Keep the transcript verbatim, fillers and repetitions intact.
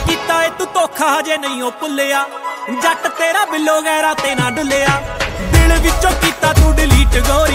ਕੀਤਾ ਏ ਤੂੰ ਧੋਖਾ ਹਜੇ ਨਹੀਂ ਉਹ ਭੁੱਲਿਆ ਜੱਟ ਤੇਰਾ ਬਿੱਲੋ ਗੈਰਾ ਤੇ ਨਾ ਡੁੱਲਿਆ ਦਿਲ ਵਿੱਚੋਂ ਕੀਤਾ ਤੂੰ ਡਿਲੀਟ ਗੋਰੀ